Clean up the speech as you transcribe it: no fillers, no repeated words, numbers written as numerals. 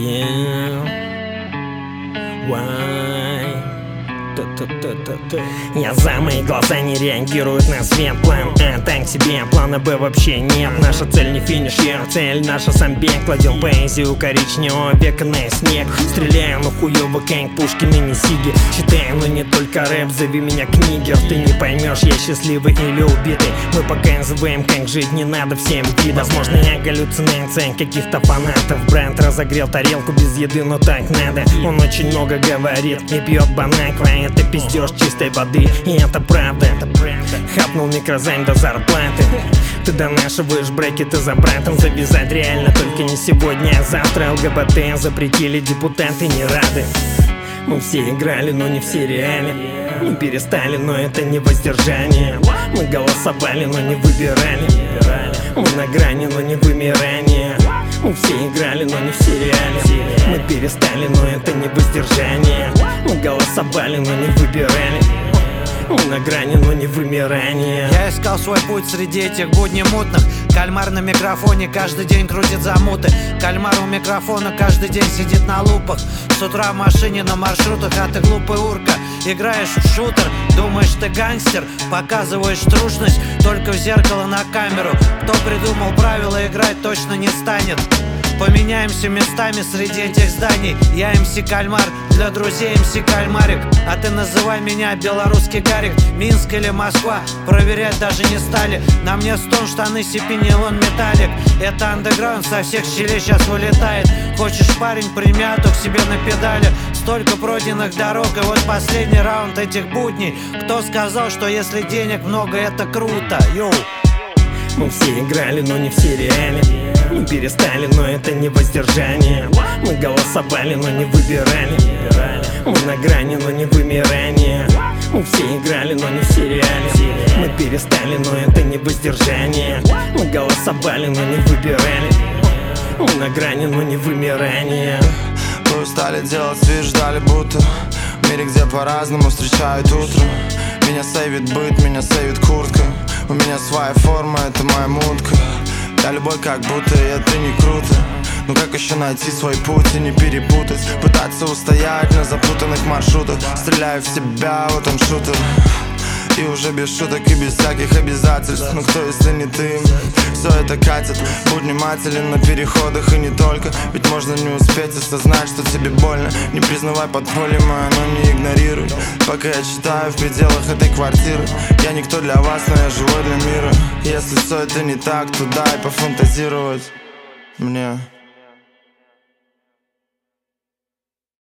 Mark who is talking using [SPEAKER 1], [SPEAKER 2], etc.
[SPEAKER 1] Yeah. Why? Я за, мои глаза не реагируют на свет. План А так себе, плана Б вообще нет. Наша цель не финиш, цель наша сам бег. Кладем поэзию коричневого века на снег. Стреляю, но хуёво, как Пушкин и не Сиги. Читаю, но не только рэп, зови меня книгер. Ты не поймешь, я счастливый или убитый. Мы показываем, как жить не надо всем видам. Возможно, я галлюцинация каких-то фанатов. Бренд разогрел тарелку без еды, но так надо. Он очень много говорит и пьет Бонаква. Это пиздеж чистой воды, и это правда. Хапнул микрозайм до зарплаты. Ты донашиваешь брекеты за братом. Завязать реально только не сегодня, а завтра. ЛГБТ запретили, депутаты не рады. Мы все играли, но не все реали. Мы перестали, но это не воздержание. Мы голосовали, но не выбирали. Мы на грани, но не вымирание. Мы все играли, но не все реали. Мы перестали, но это не воздержание. Мы голосовали, но не выбирали. Мы на грани, но не вымирание.
[SPEAKER 2] Я искал свой путь среди этих будней мутных. Кальмар на микрофоне каждый день крутит замуты. Кальмар у микрофона каждый день сидит на лупах. С утра в машине на маршрутах, а ты глупый урка. Играешь в шутер, думаешь ты гангстер. Показываешь трушность только в зеркало на камеру. Кто придумал правила, играть точно не станет. Поменяемся местами среди этих зданий. Я МС Кальмар, для друзей МС Кальмарик. А ты называй меня белорусский Гарик. Минск или Москва, проверять даже не стали. На мне стон, штаны, сипи, нейлон, металлик. Это андеграунд, со всех щелей сейчас вылетает. Хочешь, парень, примяту к себе на педали. Столько пройденных дорог, и вот последний раунд этих будней. Кто сказал, что если денег много, это круто? Йоу.
[SPEAKER 1] Мы все играли, но не все реали. Мы перестали, но это не воздержание. Мы голосовали, но не выбирали. Мы на грани, но не вымирание. Мы все играли, но не все реали. Мы перестали, но это не воздержание. Мы голосовали, но не выбирали. Мы на грани, но не вымирание.
[SPEAKER 3] Мы устали делать вид, ждали будто в мире, где по-разному встречают утро. Меня сейвит быт, меня сейвит куртка. У меня своя форма, это моя мутка. Я любой как будто, и это не круто. Ну как еще найти свой путь и не перепутать? Пытаться устоять на запутанных маршрутах. Стреляю в себя, вот он шутер. И уже без шуток и без всяких обязательств. Ну кто, если не ты? Все это катит. Будь внимателен на переходах и не только. Ведь можно не успеть осознать, что тебе больно. Не признавай подполье мое, но не игнорируй. Пока я читаю в пределах этой квартиры. Я никто для вас, но я живой для мира. Если все это не так, то дай пофантазировать мне.